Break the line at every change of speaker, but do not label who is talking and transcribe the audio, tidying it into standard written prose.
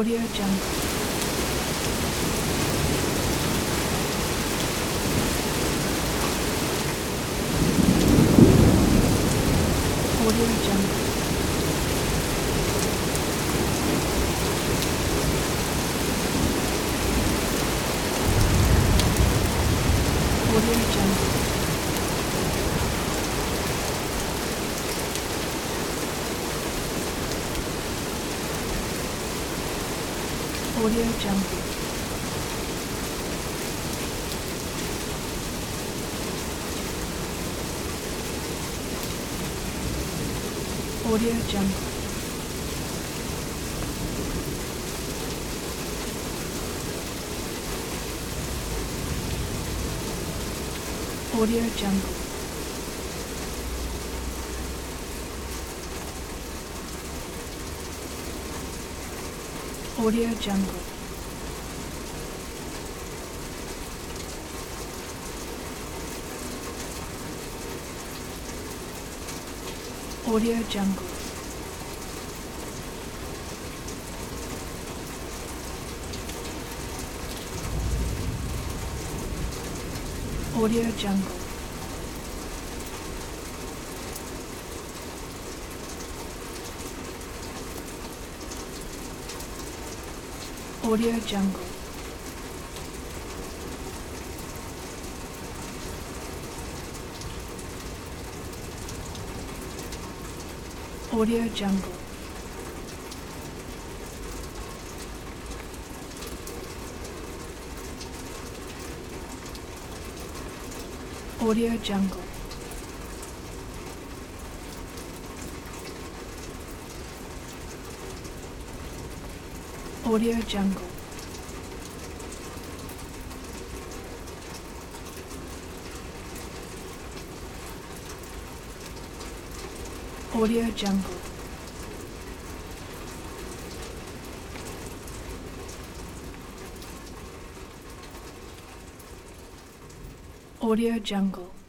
Audio Jungle. Audio Jungle. Audio Jungle. Audio Jungle. Audio Jungle. Audio Jungle. Audio Jungle. Audio Jungle. Audio Jungle. Audio Jungle. Audio Jungle. Audio Jungle. Audio Jungle. Audio Jungle. Audio Jungle.